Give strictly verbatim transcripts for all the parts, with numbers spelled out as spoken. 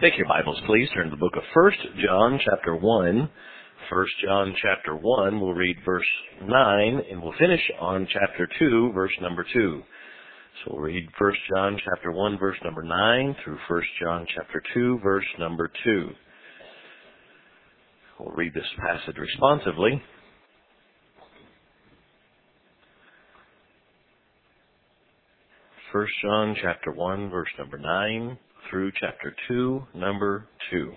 Take your Bibles, please. Turn to the book of First John, chapter one. First John, chapter one, we'll read verse nine, and we'll finish on chapter two, verse number two. So we'll read First John, chapter one, verse number nine, through First John, chapter two, verse number two. We'll read this passage responsively. First John, chapter one, verse number nine, through chapter two, number two.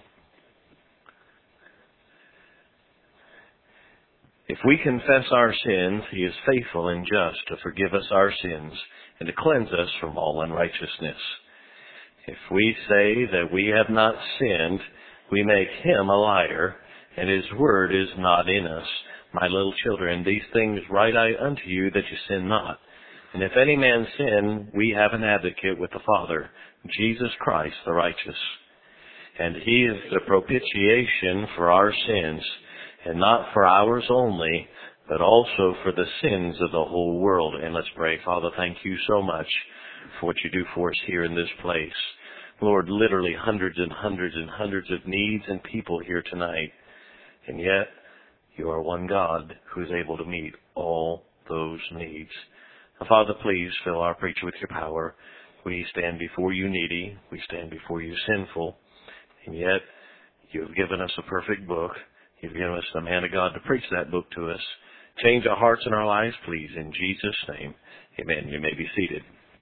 If we confess our sins, He is faithful and just to forgive us our sins and to cleanse us from all unrighteousness. If we say that we have not sinned, we make Him a liar, and His word is not in us. My little children, these things write I unto you, that you sin not. And if any man sin, we have an advocate with the Father, Jesus Christ the righteous. And He is the propitiation for our sins, and not for ours only, but also for the sins of the whole world. And let's pray. Father, thank you so much for what you do for us here in this place. Lord, literally hundreds and hundreds and hundreds of needs and people here tonight. And yet, you are one God who is able to meet all those needs. Now, Father, please fill our preacher with your power. We stand before you needy. We stand before you sinful. And yet, you have given us a perfect book. You've given us the man of God to preach that book to us. Change our hearts and our lives, please, in Jesus' name. Amen. You may be seated.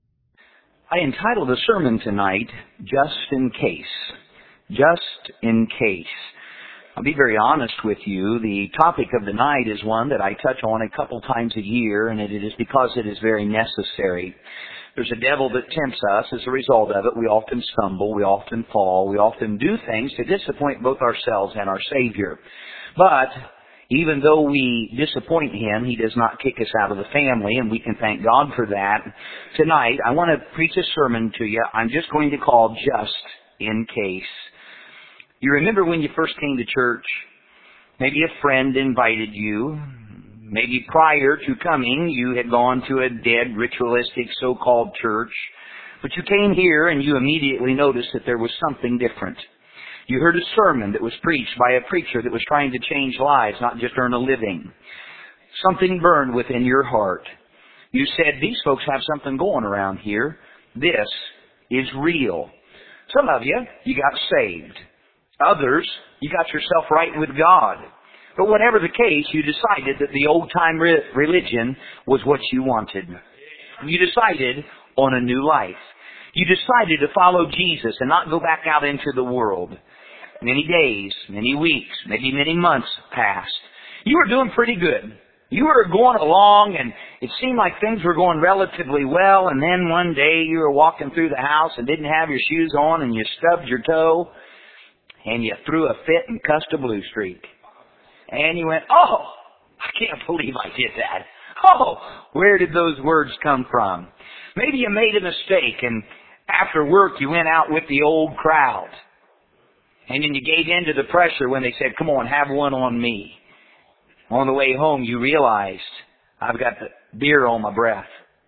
I entitled the sermon tonight, Just in Case. Just in Case. I'll be very honest with you. The topic of the night is one that I touch on a couple times a year, and it is because it is very necessary. There's a devil that tempts us. As a result of it, we often stumble, we often fall, we often do things to disappoint both ourselves and our Savior. But even though we disappoint Him, He does not kick us out of the family, and we can thank God for that. Tonight, I want to preach a sermon to you I'm just going to call Just in Case. You remember when you first came to church? Maybe a friend invited you. Maybe prior to coming, you had gone to a dead, ritualistic, so-called church. But you came here and you immediately noticed that there was something different. You heard a sermon that was preached by a preacher that was trying to change lives, not just earn a living. Something burned within your heart. You said, these folks have something going around here. This is real. Some of you, you got saved. Others, you got yourself right with God. But whatever the case, you decided that the old-time re- religion was what you wanted. You decided on a new life. You decided to follow Jesus and not go back out into the world. Many days, many weeks, maybe many months passed. You were doing pretty good. You were going along, and it seemed like things were going relatively well, and then one day you were walking through the house and didn't have your shoes on, and you stubbed your toe, and you threw a fit and cussed a blue streak. And you went, oh, I can't believe I did that. Oh, where did those words come from? Maybe you made a mistake, and after work you went out with the old crowd. And then you gave in to the pressure when they said, come on, have one on me. On the way home you realized, I've got the beer on my breath.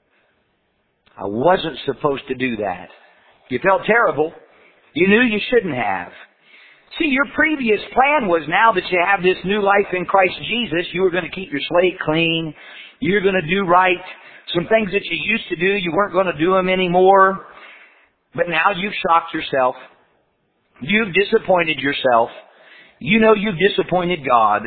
I wasn't supposed to do that. You felt terrible. You knew you shouldn't have. See, your previous plan was now that you have this new life in Christ Jesus, you were going to keep your slate clean. You're going to do right. Some things that you used to do, you weren't going to do them anymore. But now you've shocked yourself. You've disappointed yourself. You know you've disappointed God.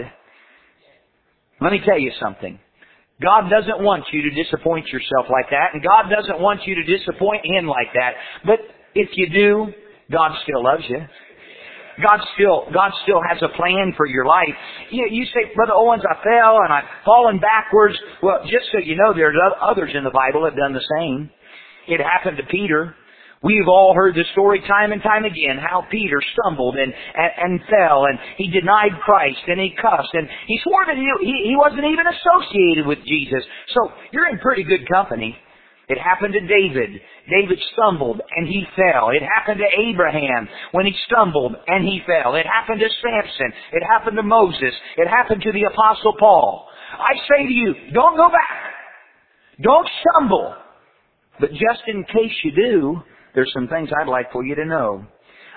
Let me tell you something. God doesn't want you to disappoint yourself like that, and God doesn't want you to disappoint Him like that. But if you do, God still loves you. God still, God still has a plan for your life. You, you say, Brother Owens, I fell and I've fallen backwards. Well, just so you know, there's others in the Bible that have done the same. It happened to Peter. We've all heard the story time and time again, how Peter stumbled and, and, and fell, and he denied Christ, and he cussed, and he swore that he, he, he wasn't even associated with Jesus. So you're in pretty good company. It happened to David. David stumbled and he fell. It happened to Abraham when he stumbled and he fell. It happened to Samson. It happened to Moses. It happened to the Apostle Paul. I say to you, don't go back. Don't stumble. But just in case you do, there's some things I'd like for you to know.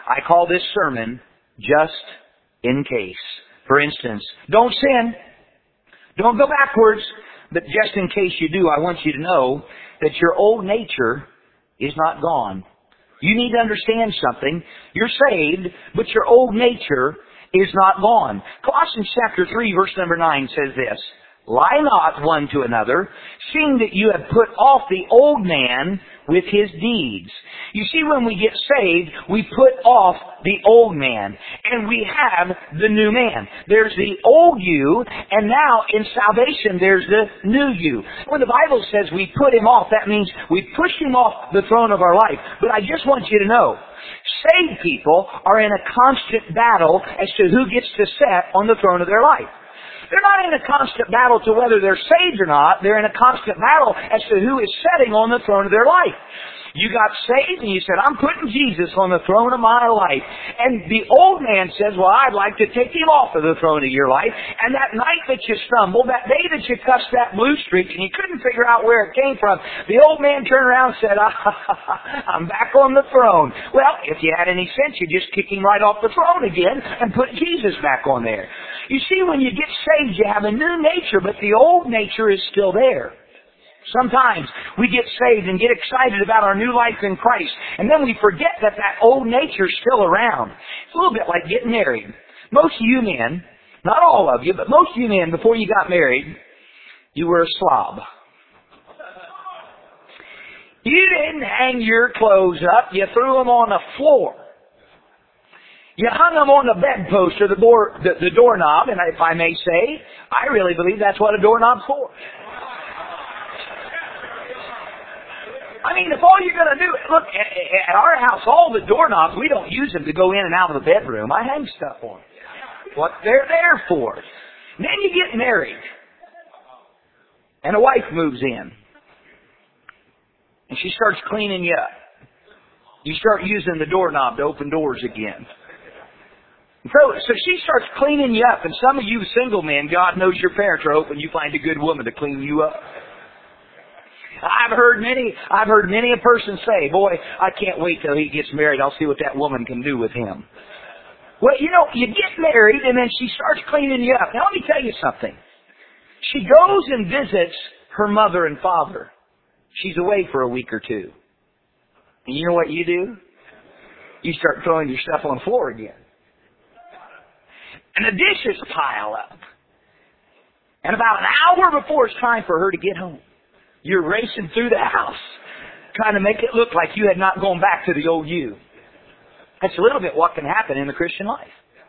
I call this sermon, Just in Case. For instance, don't sin. Don't go backwards. But just in case you do, I want you to know that your old nature is not gone. You need to understand something. You're saved, but your old nature is not gone. Colossians chapter three, verse number nine says this, Lie not one to another, seeing that you have put off the old man with his deeds. You see, when we get saved, we put off the old man, and we have the new man. There's the old you, and now in salvation there's the new you. When the Bible says we put him off, that means we push him off the throne of our life. But I just want you to know, saved people are in a constant battle as to who gets to sit on the throne of their life. They're not in a constant battle to whether they're saved or not. They're in a constant battle as to who is sitting on the throne of their life. You got saved and you said, I'm putting Jesus on the throne of my life. And the old man says, well, I'd like to take him off of the throne of your life. And that night that you stumbled, that day that you cussed that blue streak and you couldn't figure out where it came from, the old man turned around and said, ah, I'm back on the throne. Well, if you had any sense, you'd just kick him right off the throne again and put Jesus back on there. You see, when you get saved, you have a new nature, but the old nature is still there. Sometimes we get saved and get excited about our new life in Christ, and then we forget that that old nature is still around. It's a little bit like getting married. Most of you men, not all of you, but most of you men, before you got married, you were a slob. You didn't hang your clothes up, you threw them on the floor. You hung them on the bedpost or the, door, the, the doorknob, and if I may say, I really believe that's what a doorknob's for. I mean, if all you're going to do, look, at our house, all the doorknobs, we don't use them to go in and out of the bedroom. I hang stuff on them. What they're there for. And then you get married. And a wife moves in. And she starts cleaning you up. You start using the doorknob to open doors again. So, so she starts cleaning you up. And some of you single men, God knows your parents are hoping you find a good woman to clean you up. I've heard many, I've heard many a person say, boy, I can't wait till he gets married. I'll see what that woman can do with him. Well, you know, you get married and then she starts cleaning you up. Now let me tell you something. She goes and visits her mother and father. She's away for a week or two. And you know what you do? You start throwing your stuff on the floor again. And the dishes pile up. And about an hour before it's time for her to get home, you're racing through the house, trying to make it look like you had not gone back to the old you. That's a little bit what can happen in the Christian life.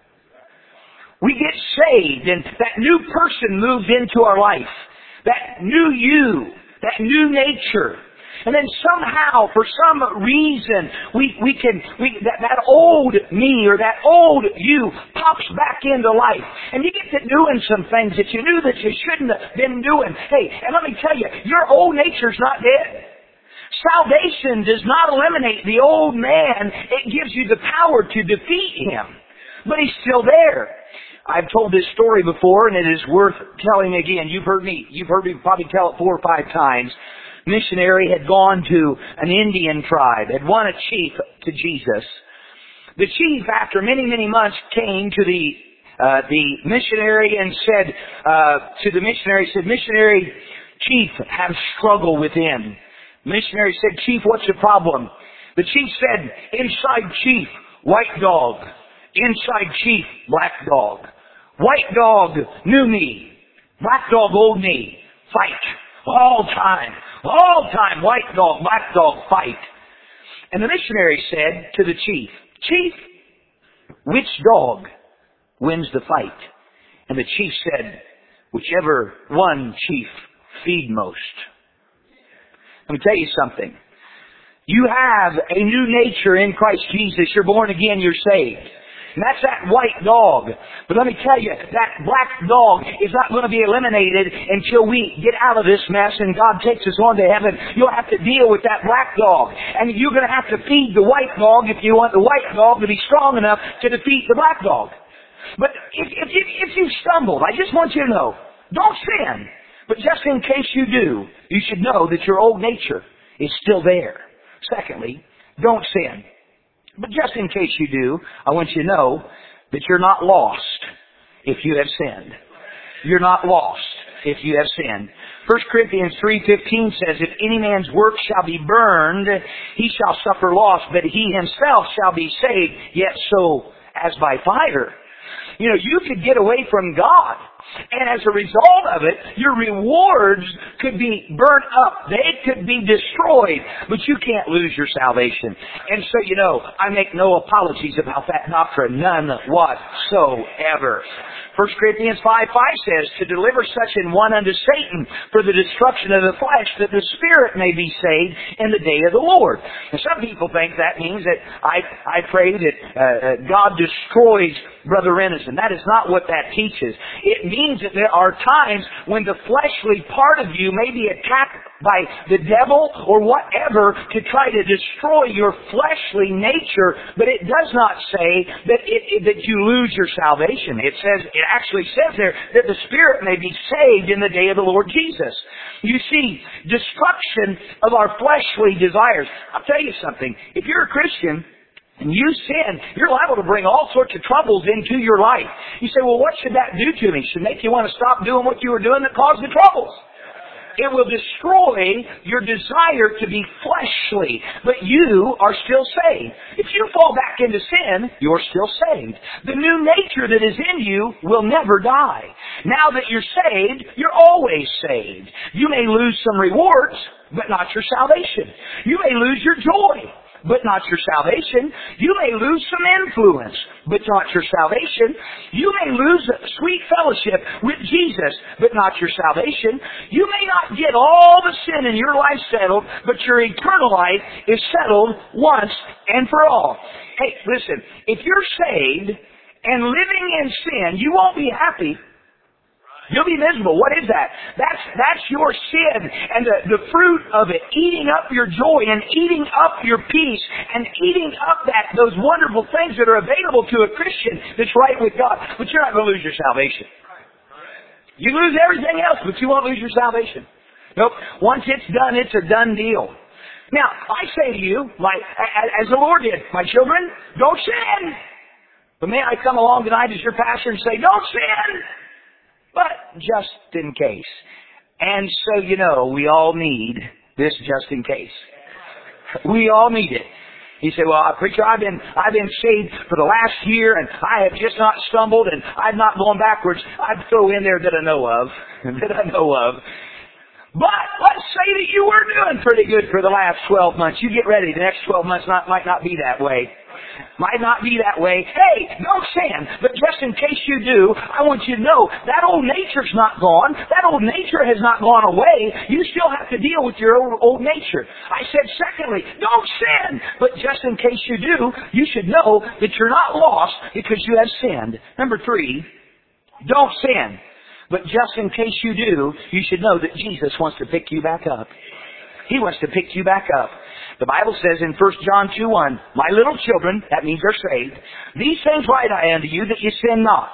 We get saved, and that new person moves into our life. That new you, that new nature. And then somehow, for some reason, we, we can, we, that, that old me or that old you pops back into life. And you get to doing some things that you knew that you shouldn't have been doing. Hey, and let me tell you, your old nature's not dead. Salvation does not eliminate the old man. It gives you the power to defeat him. But he's still there. I've told this story before, and it is worth telling again. You've heard me, you've heard me probably tell it four or five times. Missionary had gone to an Indian tribe, had won a chief to Jesus. The chief, after many, many months, came to the uh, the missionary and said uh, to the missionary, said, Missionary, chief, have struggle within. Missionary said, Chief, what's the problem? The chief said, Inside chief, white dog. Inside chief, black dog. White dog, new me. Black dog, old me. Fight. All time. All time, white dog, black dog, fight. And the missionary said to the chief, Chief, which dog wins the fight? And the chief said, whichever one, chief, feed most. Let me tell you something. You have a new nature in Christ Jesus. You're born again, you're saved. And that's that white dog. But let me tell you, that black dog is not going to be eliminated until we get out of this mess and God takes us on to heaven. You'll have to deal with that black dog. And you're going to have to feed the white dog if you want the white dog to be strong enough to defeat the black dog. But if, if, if, if you've stumbled, I just want you to know, don't sin. But just in case you do, you should know that your old nature is still there. Secondly, don't sin. But just in case you do, I want you to know that you're not lost if you have sinned. You're not lost if you have sinned. First Corinthians three fifteen says, if any man's work shall be burned, he shall suffer loss, but he himself shall be saved, yet so as by fire. You know, you could get away from God. And as a result of it, your rewards could be burnt up. They could be destroyed. But you can't lose your salvation. And so, you know, I make no apologies about that doctrine. None whatsoever. First Corinthians five five says, to deliver such an one unto Satan for the destruction of the flesh, that the spirit may be saved in the day of the Lord. And some people think that means that I, I pray that uh, God destroys Brother Renison. That is not what that teaches. It means that there are times when the fleshly part of you may be attacked by the devil or whatever to try to destroy your fleshly nature, but it does not say that it, it, that you lose your salvation. It says, it actually says there that the spirit may be saved in the day of the Lord Jesus. You see, destruction of our fleshly desires. I'll tell you something. If you're a Christian and you sin, you're liable to bring all sorts of troubles into your life. You say, well, what should that do to me? It should make you want to stop doing what you were doing that caused the troubles. It will destroy your desire to be fleshly, but you are still saved. If you fall back into sin, you're still saved. The new nature that is in you will never die. Now that you're saved, you're always saved. You may lose some rewards, but not your salvation. You may lose your joy, but not your salvation. You may lose some influence, but not your salvation. You may lose sweet fellowship with Jesus, but not your salvation. You may not get all the sin in your life settled, but your eternal life is settled once and for all. Hey, listen, if you're saved and living in sin, you won't be happy. You'll be miserable. What is that? That's that's your sin and the, the fruit of it, eating up your joy and eating up your peace and eating up that those wonderful things that are available to a Christian that's right with God. But you're not going to lose your salvation. You lose everything else, but you won't lose your salvation. Nope. Once it's done, it's a done deal. Now, I say to you, like as the Lord did, my children, don't sin. But may I come along tonight as your pastor and say, don't sin. But just in case. And so, you know, we all need this just in case. We all need it. He said, well, preacher, I've been, I've been saved for the last year and I have just not stumbled and I've not gone backwards. I'd throw in there that I know of. that I know of. But let's say that you were doing pretty good for the last twelve months. You get ready. The next twelve months not, might not be that way. Might not be that way. Hey, don't sin. But just in case you do, I want you to know that old nature's not gone. That old nature has not gone away. You still have to deal with your old, old nature. I said, secondly, don't sin. But just in case you do, you should know that you're not lost because you have sinned. Number three, don't sin. But just in case you do, you should know that Jesus wants to pick you back up. He wants to pick you back up. The Bible says in First John two one, my little children, that means they're saved, these things write I unto you that you sin not.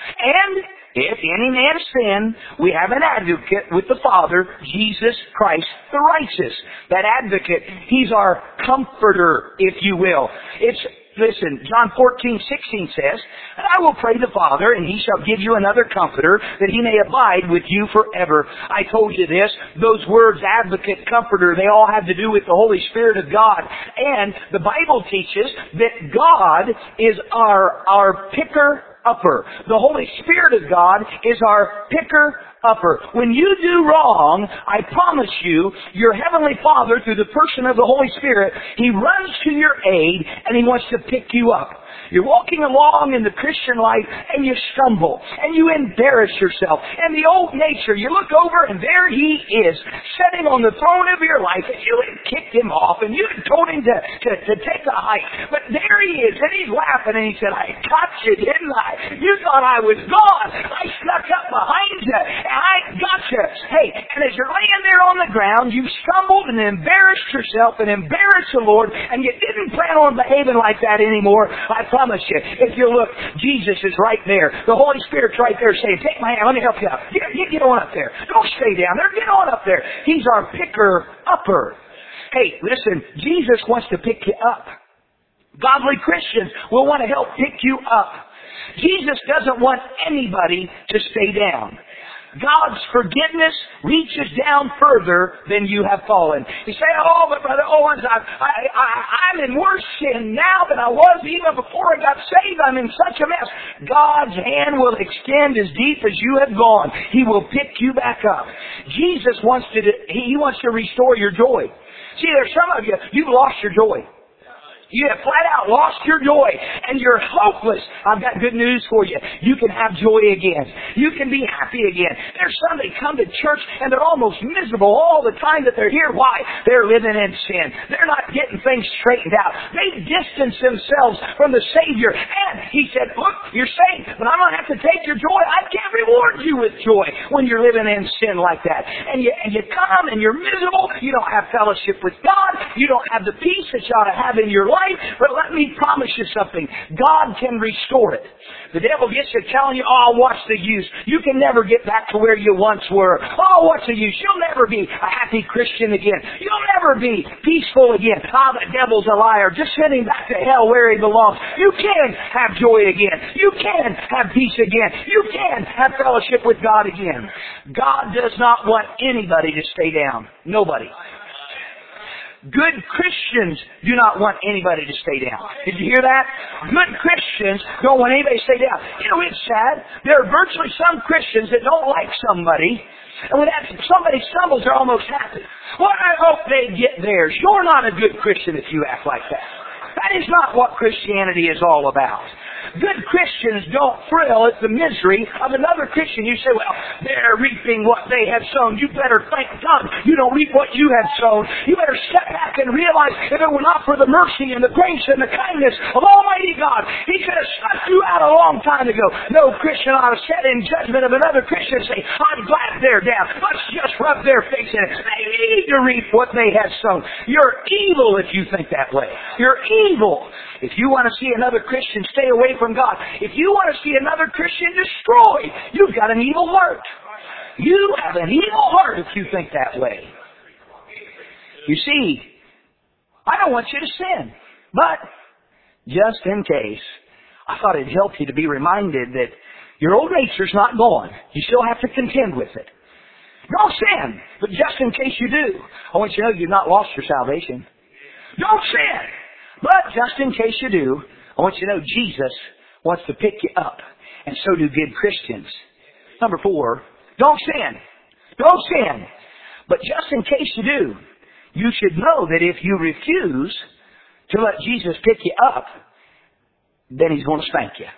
And if any man sin, we have an advocate with the Father, Jesus Christ the righteous. That advocate, he's our comforter, if you will. It's Listen, John fourteen sixteen says, and I will pray the Father, and He shall give you another comforter, that He may abide with you forever. I told you this, those words, advocate, comforter, they all have to do with the Holy Spirit of God. And the Bible teaches that God is our, our picker upper. The Holy Spirit of God is our picker upper. When you do wrong, I promise you, your Heavenly Father, through the person of the Holy Spirit, He runs to your aid and He wants to pick you up. You're walking along in the Christian life and you stumble and you embarrass yourself. And the old nature, you look over and there he is, sitting on the throne of your life, and you had kicked him off and you had told him to, to, to take a hike. But there he is, and he's laughing and he said, I got you, didn't I? You thought I was gone. I snuck up behind you and I got you. Hey, and as you're laying there on the ground, you stumbled and embarrassed yourself and embarrassed the Lord, and you didn't plan on behaving like that anymore. I promise you, if you look, Jesus is right there. The Holy Spirit's right there saying, take my hand, let me help you out. Get, get, get on up there. Don't stay down there. Get on up there. He's our picker-upper. Hey, listen, Jesus wants to pick you up. Godly Christians will want to help pick you up. Jesus doesn't want anybody to stay down. God's forgiveness reaches down further than you have fallen. You say, oh, but Brother Owens, I, I, I, I'm in worse sin now than I was even before I got saved. I'm in such a mess. God's hand will extend as deep as you have gone. He will pick you back up. Jesus wants to, He wants to restore your joy. See, there's some of you, you've lost your joy. You have flat out lost your joy and you're hopeless. I've got good news for you. You can have joy again. You can be happy again. There's some that come to church and they're almost miserable all the time that they're here. Why? They're living in sin. They're not getting things straightened out. They distance themselves from the Savior. And He said, look, you're saved, but I'm going to have to take your joy. I can't reward you with joy when you're living in sin like that. And you, and you come and you're miserable. You don't have fellowship with God. You don't have the peace that you ought to have in your life. But let me promise you something. God can restore it. The devil gets you telling you, oh, what's the use? You can never get back to where you once were. Oh, what's the use? You'll never be a happy Christian again. You'll never be peaceful again. Ah, oh, the devil's a liar. Just send him back to hell where he belongs. You can have joy again. You can have peace again. You can have fellowship with God again. God does not want anybody to stay down. Nobody. Good Christians do not want anybody to stay down. Did you hear that? Good Christians don't want anybody to stay down. You know, it's sad. There are virtually some Christians that don't like somebody, and when that, somebody stumbles, they're almost happy. Well, I hope they get theirs. You're not a good Christian if you act like that. That is not what Christianity is all about. Good Christians don't thrill at the misery of another Christian. You say, well, they're reaping what they have sown. You better thank God you don't reap what you have sown. You better step back and realize if it were not for the mercy and the grace and the kindness of Almighty God, He could have shut you out a long time ago. No Christian ought to set in judgment of another Christian and say, I'm glad they're down. Let's just rub their face in it. They need to reap what they have sown. You're evil if you think that way. You're evil. If you want to see another Christian stay away from God, if you want to see another Christian destroyed, you've got an evil heart. You have an evil heart if you think that way. You see, I don't want you to sin, but just in case, I thought it'd help you to be reminded that your old nature's not gone. You still have to contend with it. Don't sin, but just in case you do, I want you to know you've not lost your salvation. Don't sin. But just in case you do, I want you to know Jesus wants to pick you up. And so do good Christians. Number four, don't sin. Don't sin. But just in case you do, you should know that if you refuse to let Jesus pick you up, then He's going to spank you.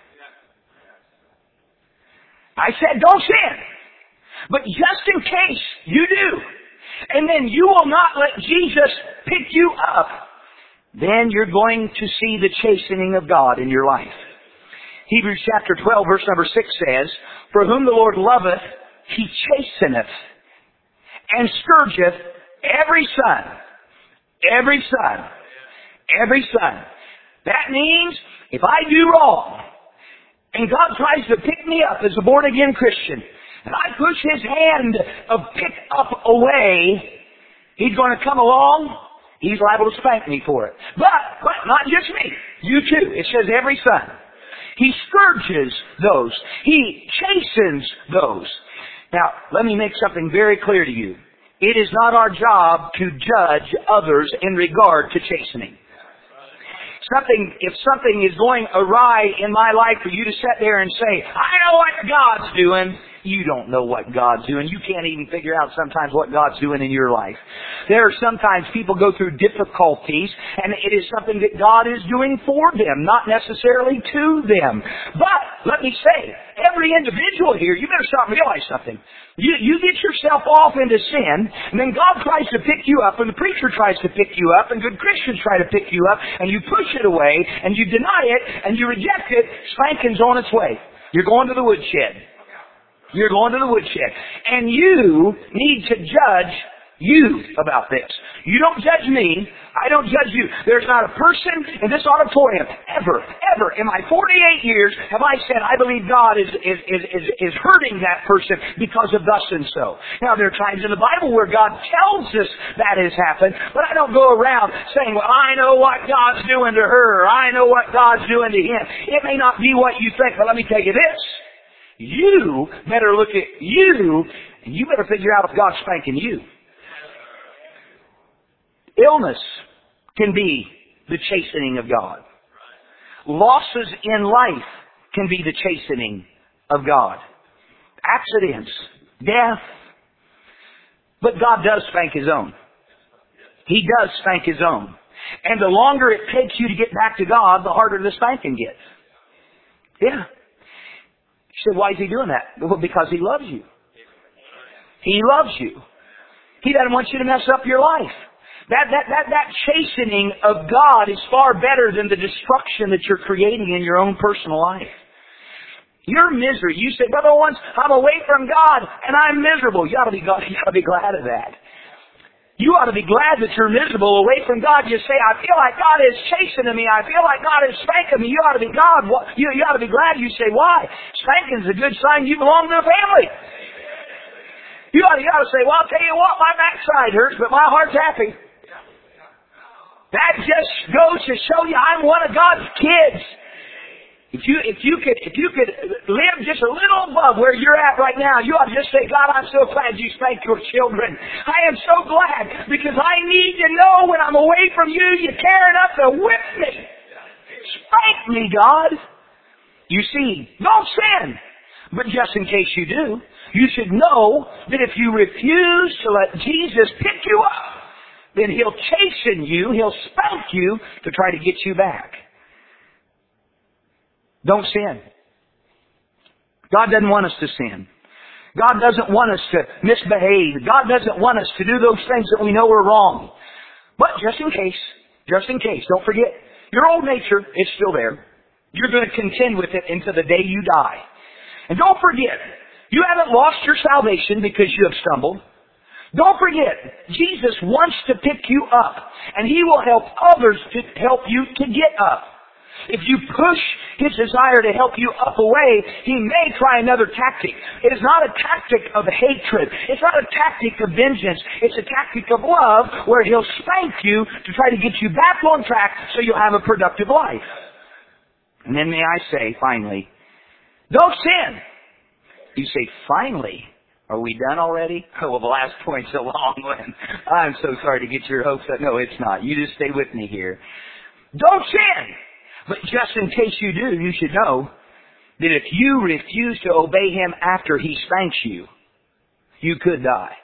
I said don't sin. But just in case you do, and then you will not let Jesus pick you up, then you're going to see the chastening of God in your life. Hebrews chapter twelve, verse number six says, for whom the Lord loveth, He chasteneth, and scourgeth every son. Every son. Every son. That means, if I do wrong, and God tries to pick me up as a born-again Christian, and I push His hand of pick up away, He's going to come along. He's liable to spank me for it. But, but not just me. You too. It says every son. He scourges those. He chastens those. Now, let me make something very clear to you. It is not our job to judge others in regard to chastening. Something, if something is going awry in my life for you to sit there and say, I know what God's doing. You don't know what God's doing. You can't even figure out sometimes what God's doing in your life. There are sometimes people go through difficulties, and it is something that God is doing for them, not necessarily to them. But, let me say, every individual here, you better start and realize something. You, you get yourself off into sin, and then God tries to pick you up, and the preacher tries to pick you up, and good Christians try to pick you up, and you push it away, and you deny it, and you reject it, spanking's on its way. You're going to the woodshed. You're going to the woodshed. And you need to judge you about this. You don't judge me. I don't judge you. There's not a person in this auditorium ever, ever in my forty-eight years have I said, I believe God is, is, is, is, is hurting that person because of thus and so. Now, there are times in the Bible where God tells us that has happened, but I don't go around saying, well, I know what God's doing to her, or I know what God's doing to him. It may not be what you think, but let me tell you this. You better look at you, and you better figure out if God's spanking you. Illness can be the chastening of God. Losses in life can be the chastening of God. Accidents, death. But God does spank His own. He does spank His own. And the longer it takes you to get back to God, the harder the spanking gets. Yeah. You said, why is He doing that? Well, because He loves you. He loves you. He doesn't want you to mess up your life. That, that, that, that chastening of God is far better than the destruction that you're creating in your own personal life. Your misery, you say, Brother Owens, I'm away from God and I'm miserable. You ought to be, you ought to be glad of that. You ought to be glad that you're miserable away from God. You say, I feel like God is chastening me. I feel like God is spanking me. You ought to be God. You, you ought to be glad. You say, why? Spanking is a good sign you belong to a family. You ought, to, you ought to say, well, I'll tell you what, my backside hurts, but my heart's happy. That just goes to show you I'm one of God's kids. If you, if you could, if you could live just a little above where you're at right now, you ought to just say, God, I'm so glad you spank your children. I am so glad because I need to know when I'm away from you, you care enough to whip me. Spank me, God. You see, don't sin. But just in case you do, you should know that if you refuse to let Jesus pick you up, then He'll chasten you, He'll spank you to try to get you back. Don't sin. God doesn't want us to sin. God doesn't want us to misbehave. God doesn't want us to do those things that we know are wrong. But just in case, just in case, don't forget, your old nature is still there. You're going to contend with it until the day you die. And don't forget, you haven't lost your salvation because you have stumbled. Don't forget, Jesus wants to pick you up, and He will help others to help you to get up. If you push His desire to help you up away, He may try another tactic. It is not a tactic of hatred. It's not a tactic of vengeance. It's a tactic of love where He'll spank you to try to get you back on track so you'll have a productive life. And then may I say, finally, don't sin. You say, finally? Are we done already? Oh, well, the last point's a long one. I'm so sorry to get your hopes up. No, it's not. You just stay with me here. Don't sin! But just in case you do, you should know that if you refuse to obey Him after He spanks you, you could die.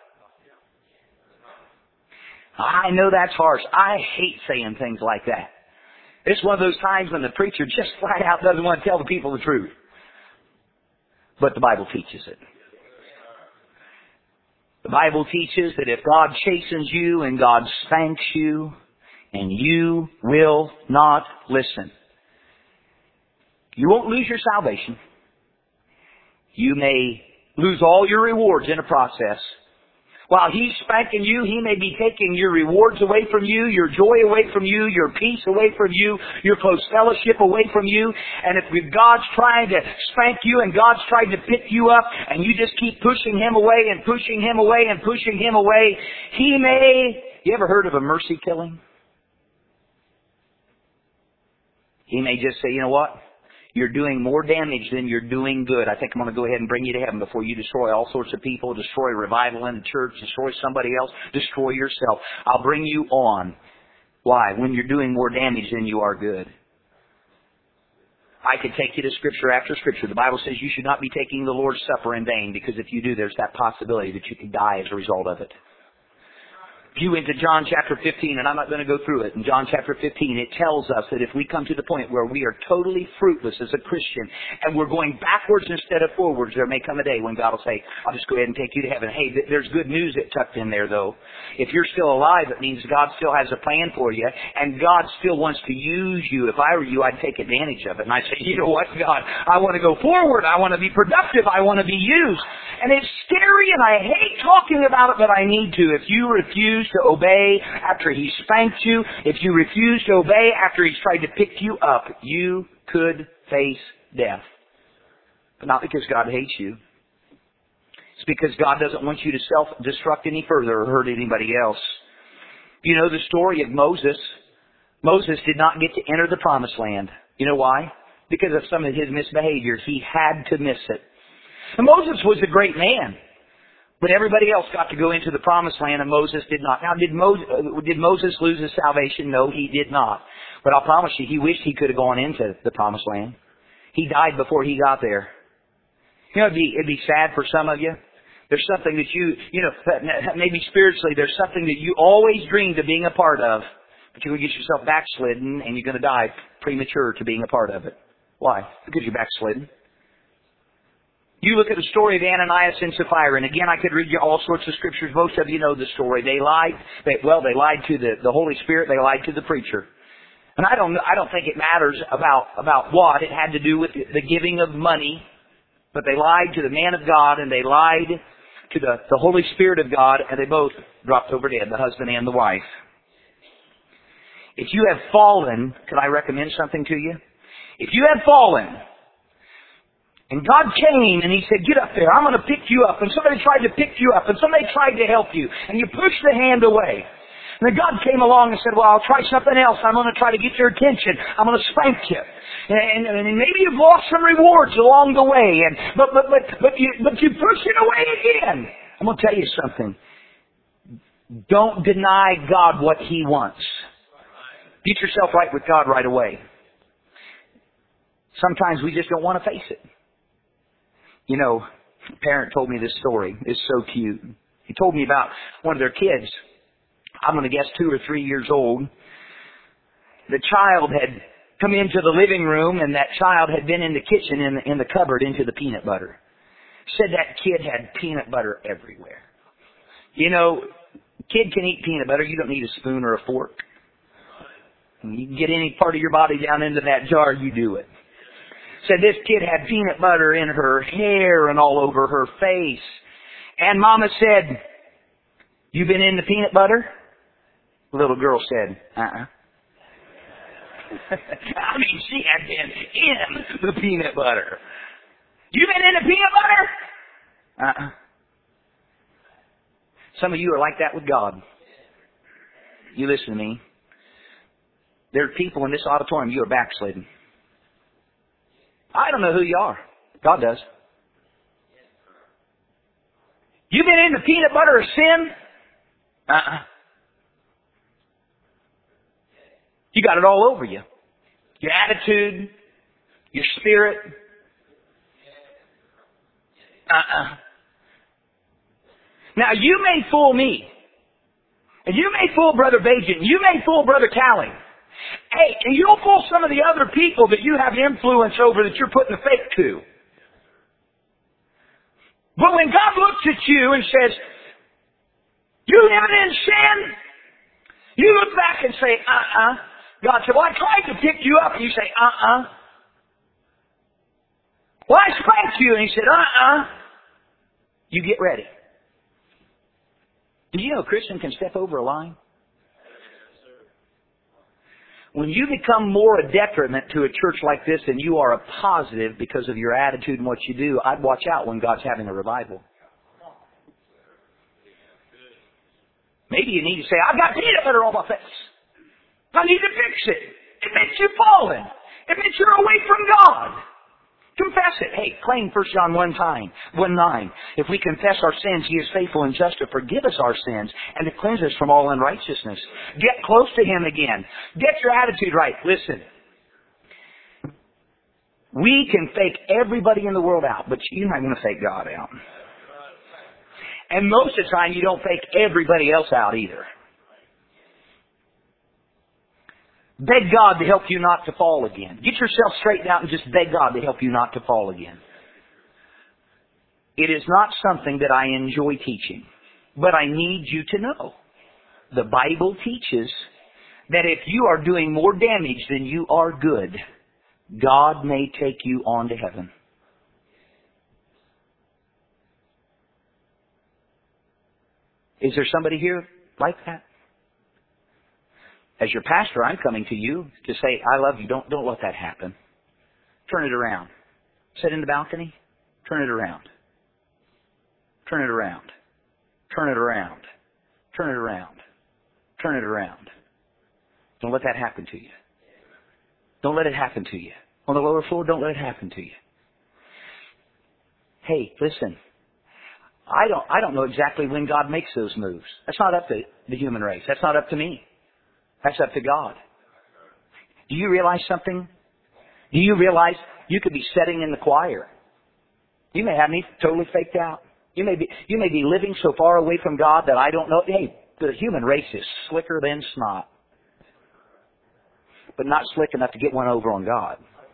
I know that's harsh. I hate saying things like that. It's one of those times when the preacher just flat out doesn't want to tell the people the truth. But the Bible teaches it. The Bible teaches that if God chastens you and God spanks you and you will not listen, you won't lose your salvation. You may lose all your rewards in a process. While He's spanking you, He may be taking your rewards away from you, your joy away from you, your peace away from you, your close fellowship away from you. And if God's trying to spank you and God's trying to pick you up and you just keep pushing Him away and pushing Him away and pushing Him away, He may... You ever heard of a mercy killing? He may just say, you know what? You're doing more damage than you're doing good. I think I'm going to go ahead and bring you to heaven before you destroy all sorts of people, destroy revival in the church, destroy somebody else, destroy yourself. I'll bring you on. Why? When you're doing more damage than you are good. I could take you to Scripture after Scripture. The Bible says you should not be taking the Lord's Supper in vain, because if you do, there's that possibility that you could die as a result of it. If you went to John chapter fifteen, and I'm not going to go through it, in John chapter fifteen, it tells us that if we come to the point where we are totally fruitless as a Christian, and we're going backwards instead of forwards, there may come a day when God will say, I'll just go ahead and take you to heaven. Hey, there's good news that tucked in there, though. If you're still alive, it means God still has a plan for you, and God still wants to use you. If I were you, I'd take advantage of it. And I'd say, you know what, God, I want to go forward. I want to be productive. I want to be used. And it's scary and I hate talking about it, but I need to. If you refuse to obey after He spanked you, if you refuse to obey after He's tried to pick you up, you could face death. But not because God hates you. It's because God doesn't want you to self-destruct any further or hurt anybody else. You know the story of Moses. Moses did not get to enter the promised land. You know why? Because of some of his misbehavior. He had to miss it. And Moses was a great man. But everybody else got to go into the promised land and Moses did not. Now, did Moses, did Moses lose his salvation? No, he did not. But I'll promise you, he wished he could have gone into the promised land. He died before he got there. You know, it'd be, it'd be sad for some of you. There's something that you, you know, maybe spiritually, there's something that you always dreamed of being a part of. But you're going to get yourself backslidden and you're going to die premature to being a part of it. Why? Because you're backslidden. You look at the story of Ananias and Sapphira, and again, I could read you all sorts of scriptures. Most of you know the story. They lied. They, well, they lied to the, the Holy Spirit. They lied to the preacher. And I don't, I don't think it matters about, about what. It had to do with the giving of money. But they lied to the man of God, and they lied to the, the Holy Spirit of God, and they both dropped over dead, the husband and the wife. If you have fallen, could I recommend something to you? If you have fallen, and God came and He said, get up there, I'm going to pick you up. And somebody tried to pick you up, and somebody tried to help you, and you pushed the hand away. And then God came along and said, well, I'll try something else. I'm going to try to get your attention. I'm going to spank you. And, and, and maybe you've lost some rewards along the way. And, but, but, but, but, you, but you push it away again. I'm going to tell you something. Don't deny God what He wants. Get yourself right with God right away. Sometimes we just don't want to face it. You know, a parent told me this story. It's so cute. He told me about one of their kids. I'm going to guess two or three years old. The child had come into the living room, and that child had been in the kitchen in the, in the cupboard into the peanut butter. Said that kid had peanut butter everywhere. You know, kid can eat peanut butter. You don't need a spoon or a fork. You can get any part of your body down into that jar, you do it. Said this kid had peanut butter in her hair and all over her face. And Mama said, you been in the peanut butter? The little girl said, uh-uh. I mean, she had been in the peanut butter. You been in the peanut butter? Uh-uh. Some of you are like that with God. You listen to me. There are people in this auditorium, you are backslidden. I don't know who you are. God does. You been in the peanut butter of sin? Uh-uh. You got it all over you. Your attitude, your spirit. Uh-uh. Now, you may fool me. And you may fool Brother Bajan. You may fool Brother Callie. Hey, and you'll fool some of the other people that you have influence over that you're putting the fake to. But when God looks at you and says, you living in sin, you look back and say, uh-uh. God said, well, I tried to pick you up. And you say, uh-uh. Well, I spanked you. And He said, uh-uh. You get ready. Did you know a Christian can step over a line? When you become more a detriment to a church like this than you are a positive because of your attitude and what you do, I'd watch out when God's having a revival. Maybe you need to say, I've got peanut butter on my face. I need to fix it. It means you've fallen. It means you're away from God. Confess it. Hey, claim First John one nine. If we confess our sins, He is faithful and just to forgive us our sins and to cleanse us from all unrighteousness. Get close to Him again. Get your attitude right. Listen. We can fake everybody in the world out, but you're not going to fake God out. And most of the time, you don't fake everybody else out either. Beg God to help you not to fall again. Get yourself straightened out and just beg God to help you not to fall again. It is not something that I enjoy teaching, but I need you to know. The Bible teaches that if you are doing more damage than you are good, God may take you on to heaven. Is there somebody here like that? As your pastor, I'm coming to you to say, I love you. Don't, don't let that happen. Turn it around. Sit in the balcony. Turn it around. Turn it around. Turn it around. Turn it around. Turn it around. Don't let that happen to you. Don't let it happen to you. On the lower floor, don't let it happen to you. Hey, listen. I don't, I don't know exactly when God makes those moves. That's not up to the human race. That's not up to me. That's up to God. Do you realize something? Do you realize you could be sitting in the choir? You may have me totally faked out. You may be, you may be living so far away from God that I don't know. Hey, the human race is slicker than snot. But not slick enough to get one over on God.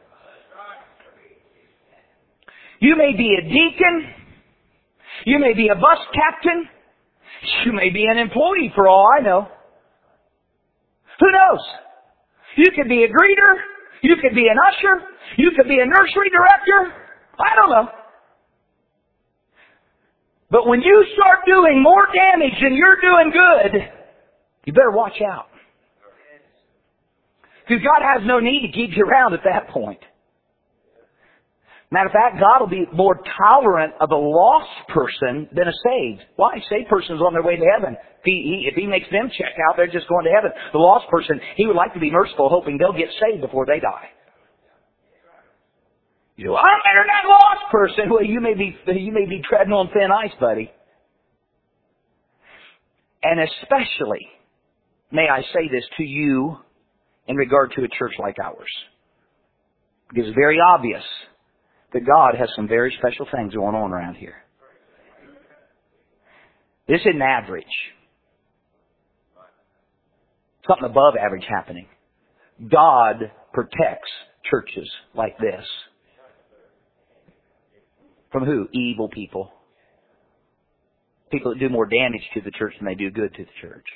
You may be a deacon. You may be a bus captain. You may be an employee for all I know. Who knows? You could be a greeter. You could be an usher. You could be a nursery director. I don't know. But when you start doing more damage than you're doing good, you better watch out. Because God has no need to keep you around at that point. Matter of fact, God will be more tolerant of a lost person than a saved. Why? Saved person's on their way to heaven. If he, he, if he makes them check out, they're just going to heaven. The lost person, He would like to be merciful, hoping they'll get saved before they die. You know, I'm better than that lost person. Well, you may be, you may be treading on thin ice, buddy. And especially, may I say this to you in regard to a church like ours. Because it's very obvious that God has some very special things going on around here. This isn't average. Something above average happening. God protects churches like this. From who? Evil people. People that do more damage to the church than they do good to the church.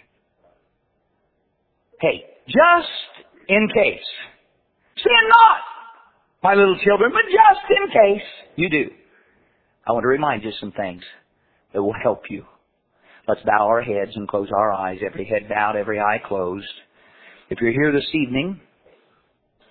Hey, just in case. Sin not, my little children, but just in case you do. I want to remind you some things that will help you. Let's bow our heads and close our eyes. Every head bowed, every eye closed. If you're here this evening